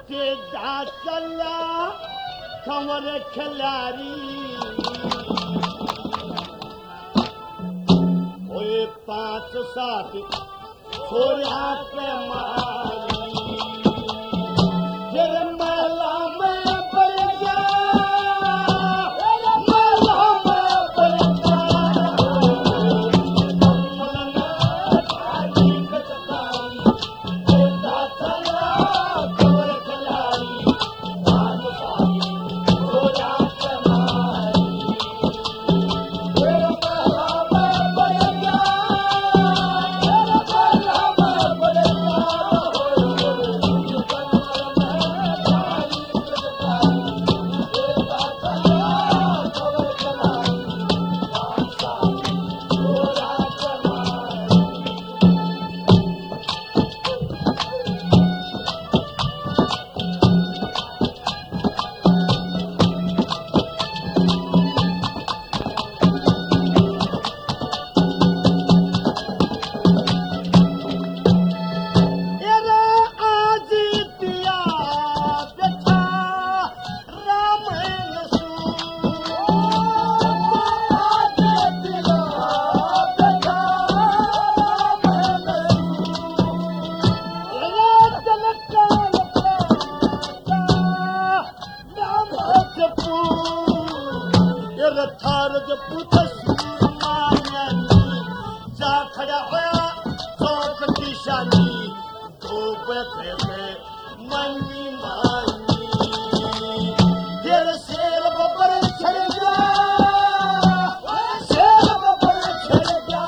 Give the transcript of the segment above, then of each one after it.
तेजा चला कंवर खिलारी कोई 5-7 छोरा के मारी फिर महला में बढ़ गया महला में बढ़ थार जो पुत जा खड़ा होया चौक की शानी दो बैठे में मनी मानी फिर शेर बबर छड़ गया शेर बबर छड़ गया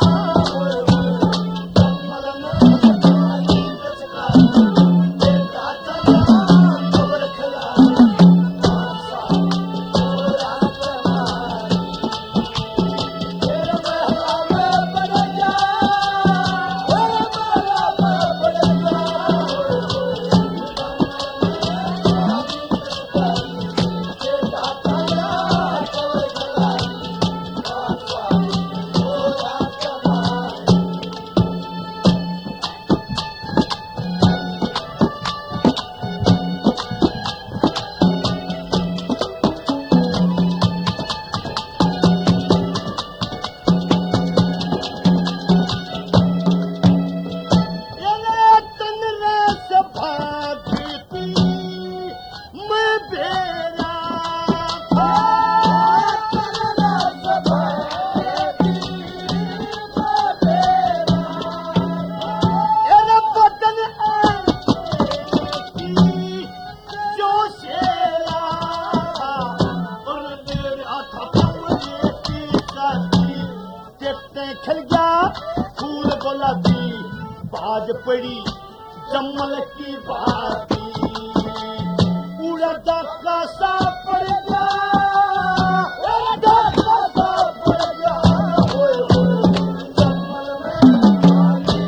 खिल गया फूल गुलाबी बाज पड़ी जमल की बाती पूरा दाका सा पड़ गया दाका सा पड़ गया जमल में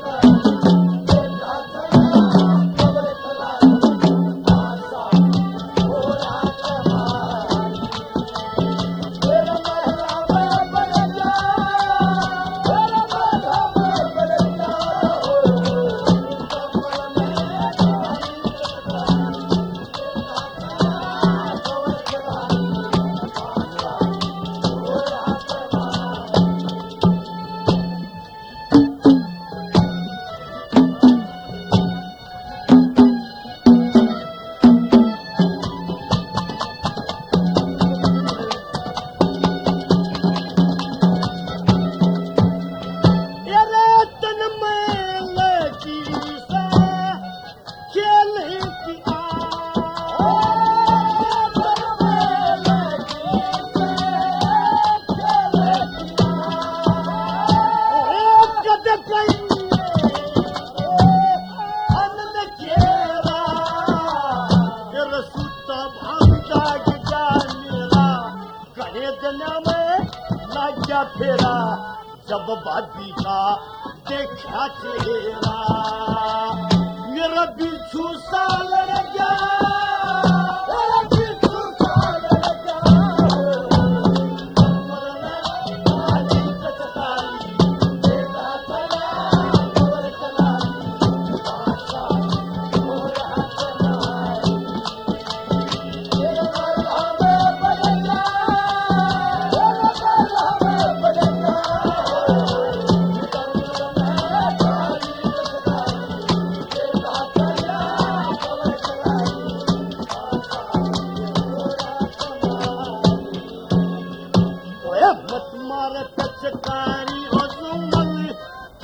फेरा जब बाजी का देखा चेहरा मेरा बिच्छू साल